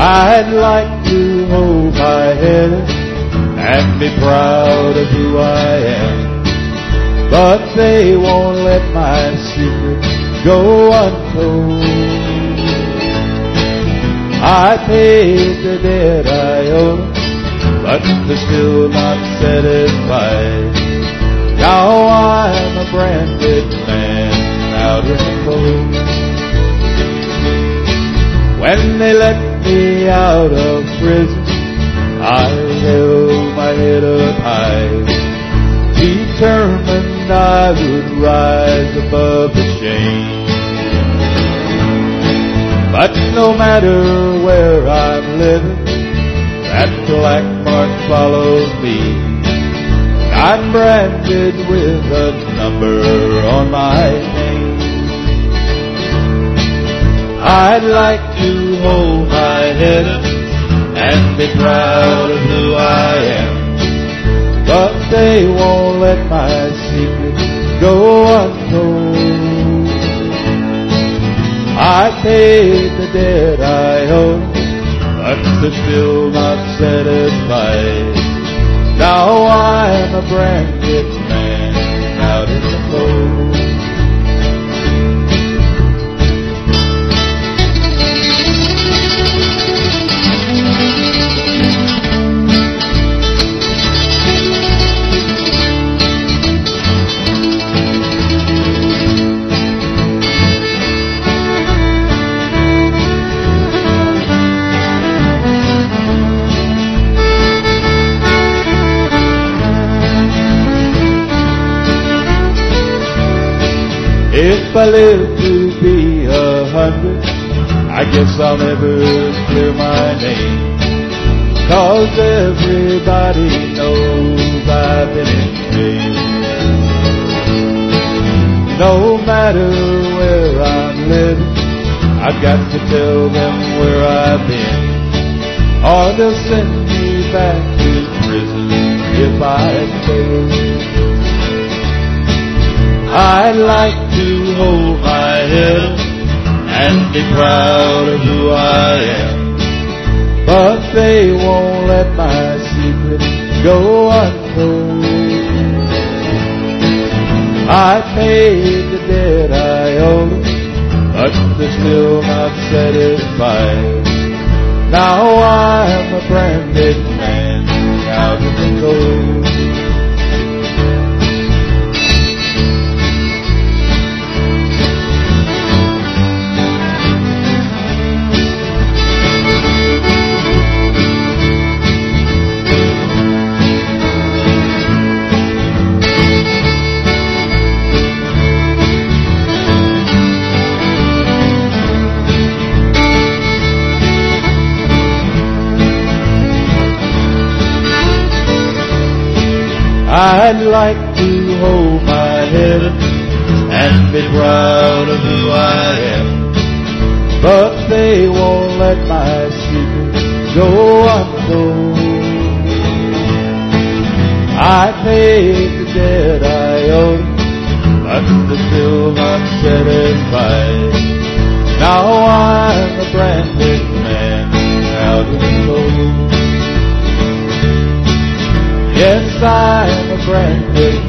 I'd like to hold my head and be proud of who I am, but they won't let my secret go untold. I paid the debt I owed, but they're still not satisfied. Now I'm a branded man out in the cold. When they let me out of prison, I held my head up high, determined I would rise above the shame. But no matter where I'm living, that black mark follows me. I'm branded with a number on my name. I'd like to hold my head up and be proud of who I am, but they won't let my secret go untold. I paid the debt I owe, but they're still not satisfied. Now I'm a branded man out in the cold. If I live to be 100, I guess I'll never clear my name, 'cause everybody knows I've been in jail. No matter where I'm living, I've got to tell them where I've been, or they'll send me back to prison if I fail. I'd like to hold my head up and be proud of who I am, but they won't let my secret go untold. I paid the debt I owed, but they're still not satisfied. Now I'm a branded man out in the cold. I'd like to hold my head up and be proud of who I am, but they won't let my secret go untold. I paid the debt I owed, but they're still not satisfied. Now I'm a branded man out in the cold. Yes, I'm a branded